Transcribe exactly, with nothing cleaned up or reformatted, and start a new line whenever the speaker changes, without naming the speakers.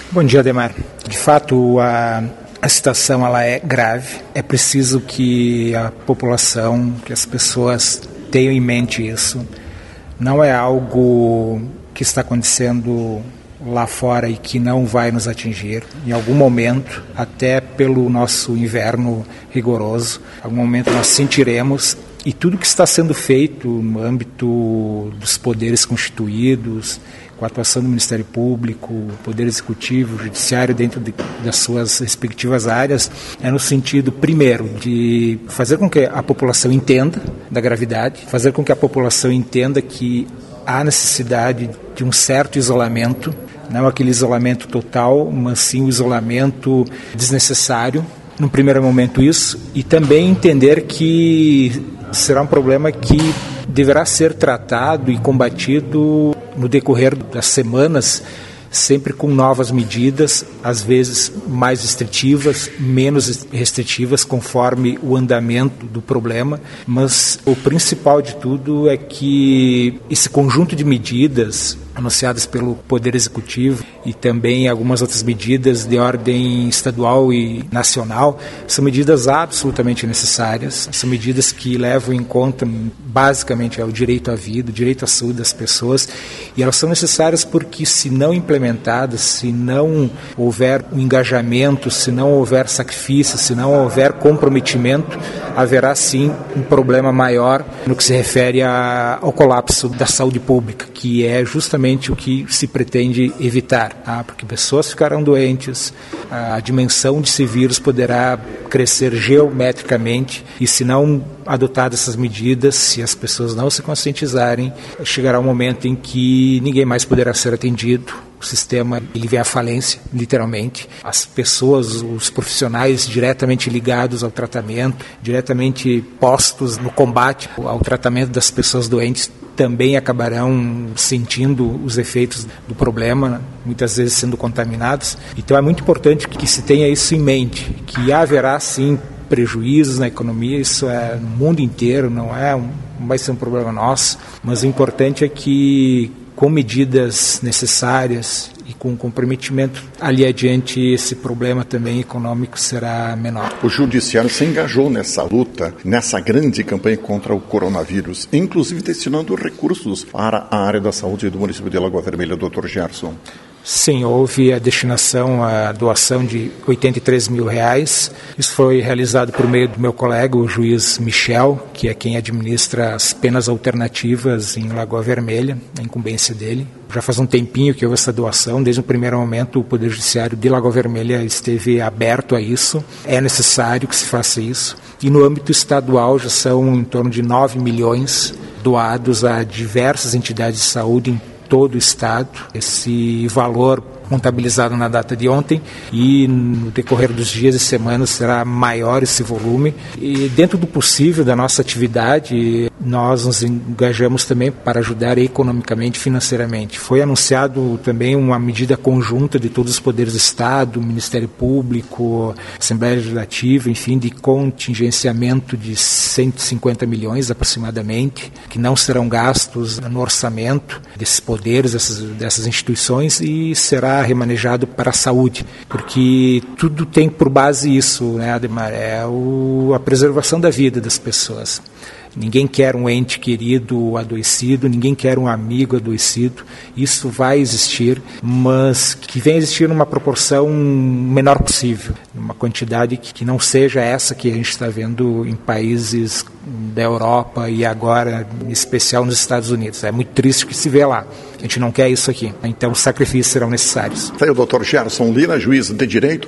Bom dia, Ademar. De fato, a, a situação ela é grave. É preciso que a população, que as pessoas tenham em mente isso. Não é algo que está acontecendo lá fora e que não vai nos atingir. Em algum momento, até pelo nosso inverno rigoroso, em algum momento nós sentiremos. E tudo que está sendo feito no âmbito dos poderes constituídos, com a atuação do Ministério Público, Poder Executivo, Judiciário, dentro de, das suas respectivas áreas, é no sentido, primeiro, de fazer com que a população entenda da gravidade, fazer com que a população entenda que há necessidade de um certo isolamento, não aquele isolamento total, mas sim o isolamento desnecessário, no primeiro momento isso, e também entender que será um problema que deverá ser tratado e combatido no decorrer das semanas, sempre com novas medidas, às vezes mais restritivas, menos restritivas, conforme o andamento do problema. Mas o principal de tudo é que esse conjunto de medidas anunciadas pelo Poder Executivo e também algumas outras medidas de ordem estadual e nacional são medidas absolutamente necessárias, são medidas que levam em conta basicamente o direito à vida, o direito à saúde das pessoas, e elas são necessárias porque, se não implementadas, se não houver um engajamento, se não houver sacrifício, se não houver comprometimento, haverá sim um problema maior no que se refere a, ao colapso da saúde pública, que é justamente o que se pretende evitar, tá? Porque pessoas ficarão doentes, a dimensão desse vírus poderá crescer geometricamente, e se não adotadas essas medidas, se as pessoas não se conscientizarem, chegará um momento em que ninguém mais poderá ser atendido. O sistema ele vem à falência, literalmente. As pessoas, os profissionais diretamente ligados ao tratamento, diretamente postos no combate ao tratamento das pessoas doentes, também acabarão sentindo os efeitos do problema, né? Muitas vezes sendo contaminados. Então é muito importante que se tenha isso em mente, que haverá sim prejuízos na economia, isso é no mundo inteiro, não, é um, não vai ser um problema nosso, mas o importante é que, com medidas necessárias e com comprometimento, ali adiante esse problema também econômico será menor.
O Judiciário se engajou nessa luta, nessa grande campanha contra o coronavírus, inclusive destinando recursos para a área da saúde do município de Lagoa Vermelha, doutor Gerson.
Sim, houve a destinação, a doação de oitenta e três mil reais. Isso foi realizado por meio do meu colega, o juiz Michel, que é quem administra as penas alternativas em Lagoa Vermelha, a incumbência dele. Já faz um tempinho que houve essa doação, desde o primeiro momento o Poder Judiciário de Lagoa Vermelha esteve aberto a isso. É necessário que se faça isso. E no âmbito estadual já são em torno de nove milhões doados a diversas entidades de saúde em todo o estado. Esse valor contabilizado na data de ontem, e no decorrer dos dias e semanas será maior esse volume. E dentro do possível da nossa atividade, nós nos engajamos também para ajudar economicamente, financeiramente. Foi anunciado também uma medida conjunta de todos os poderes do Estado, Ministério Público, Assembleia Legislativa, enfim, de contingenciamento de cento e cinquenta milhões aproximadamente, que não serão gastos no orçamento desses poderes, dessas, dessas instituições, e será remanejado para a saúde, porque tudo tem por base isso, né, Ademar? É o, a preservação da vida das pessoas. Ninguém quer um ente querido adoecido, ninguém quer um amigo adoecido. Isso vai existir, mas que venha existir numa proporção menor possível, uma quantidade que, que não seja essa que a gente está vendo em países da Europa e agora, em especial nos Estados Unidos. É muito triste o que se vê lá. A gente não quer isso aqui. Então, os sacrifícios serão necessários.
Tá aí o doutor Gerson Lira, juiz de direito.